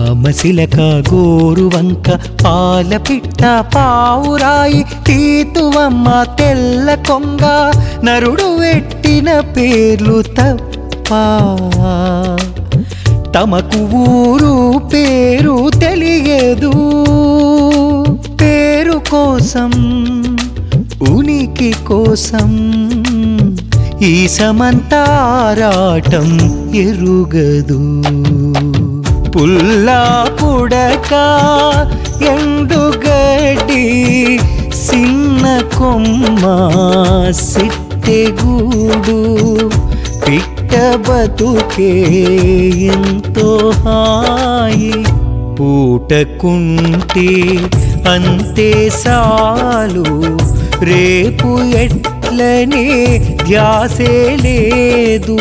రామశిలక గోరువంక పాలపిట్ట పావురాయి తీతువమ్మ తెల్ల కొంగ నరుడు వెట్టిన పేర్లు తప్ప తమకు ఊరు పేరు తెలియదు. పేరు కోసం ఉనికి కోసం ఈ సమంతారాటం ఎరుగదు. పుల్లా పుడక ఎండుగడ్డి సిన్న కొమ్మ సిట్టెగూడు పిట్ట బతుకే ఎంతో హాయి. పూటకుంటే అంతే సాలు రేపు ఎట్లనే ధ్యాసే లేదు.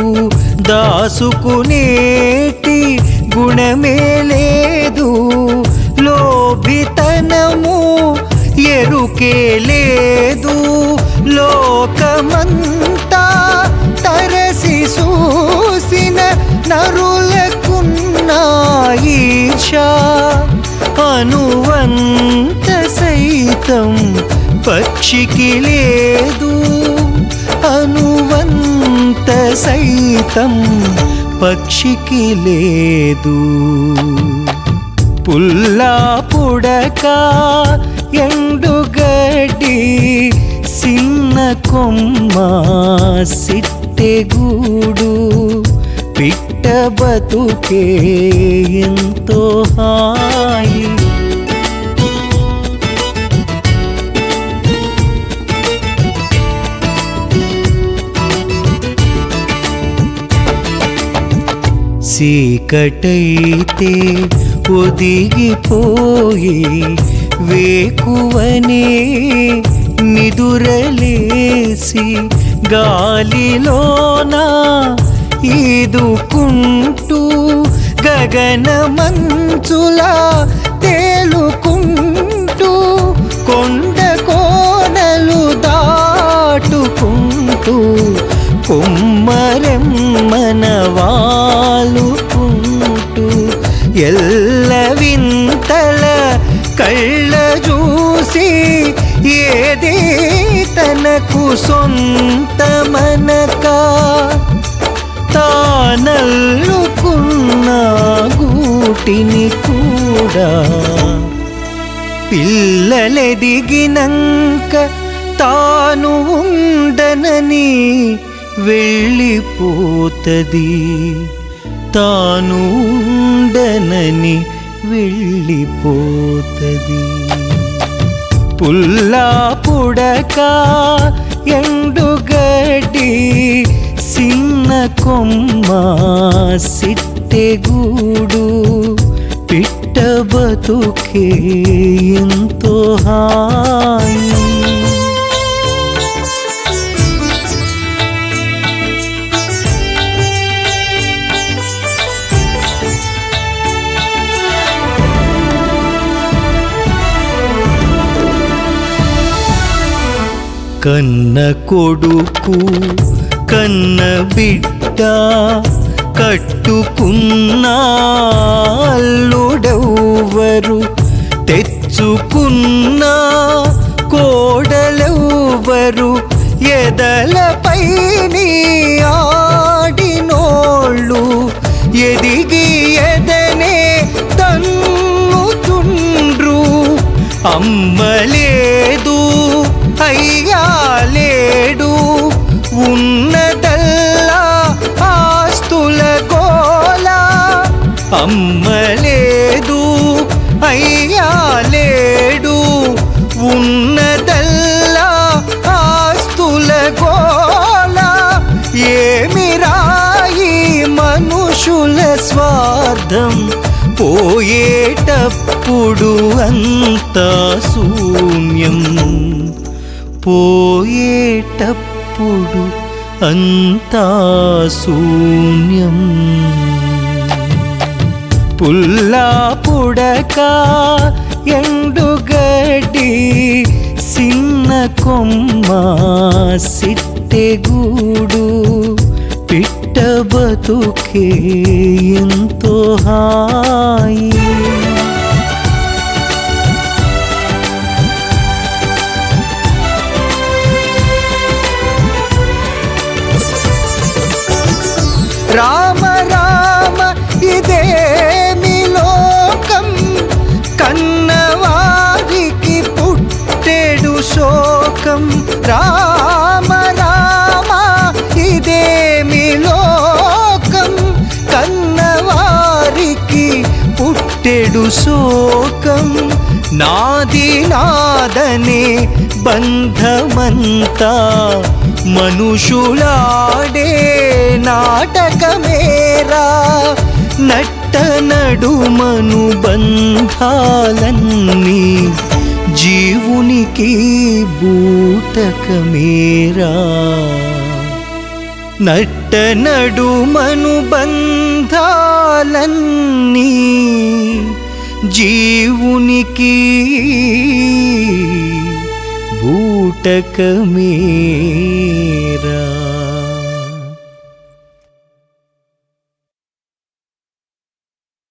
దాసుకునేటి గుణమే లేదు. లోభితనము ఎరుకే లేదు. లోకమంతా తరసి చూసిన నరులకున్న ఈర్ష అనువంత సైతం పక్షికి లేదు. అనువంత సైతం పక్షికి లేదు. పుల్లా పుడక ఎండుగడ్డి సిన్న కొమ్మ సిట్టెగూడు పిట్ట బతుకే ఎంతో హాయి. చీకటైతే ఒదిగిపోయి వేకువనే నిదురలేసి గాలిలోన ఈదుకుంటూ గగన మంచులా తేలుకుంటూ కొండ కోనలు దాటుకుంటూ కుమ్మరెమ్మన వాలుకుంటూ ఎల్ల వింతల కళ్ళ చూసి ఏది తనకు సొంతమనక తానల్లుకున్న గూటిని కూడా పిల్లలెదిగినంక తాను ఉండనని వెళ్ళిపోతది. తాను ఉండనని వెళ్ళిపోతది. పుల్లా పుడక ఎండుగడ్డి సిన్న కొమ్మ సిట్టెగూడు పిట్ట బతుకే ఎంతో హాయి. కన్న కొడుకు కన్న బిడ్డ కట్టుకున్న అల్లుడెవ్వరు తెచ్చుకున్న కోడలెవ్వరు ఎదలపై ఆడినోళ్ళు ఎదిగి ఎదనే తన్నుతుండ్రు. అమ్మలేదు అయ్యా లేడు ఉన్నదల్లా ఆస్తుల గోల. అమ్మలేదు అయ్యా లేడు ఉన్నదల్లా ఆస్తుల గోల. ఏమి రాయి మనుషుల స్వార్థం పోయేటప్పుడు అంతా శూన్యం. పోయేటప్పుడు అంతా శూన్యం. పుల్లా పుడక ఎండుగడ్డి సిన్న కొమ్మ సిట్టెగూడు పిట్ట బతుకే ఎంతో హాయి. శోకం నాది నాదనే బంధమంతా మనుషులాడే నాటకమేరా నట్ట నడుమను బంధాలన్నీ జీవునికి బూటకమేరా నట్ట నడుమను బంధాలన్నీ జీవునికి బూటకమేరా.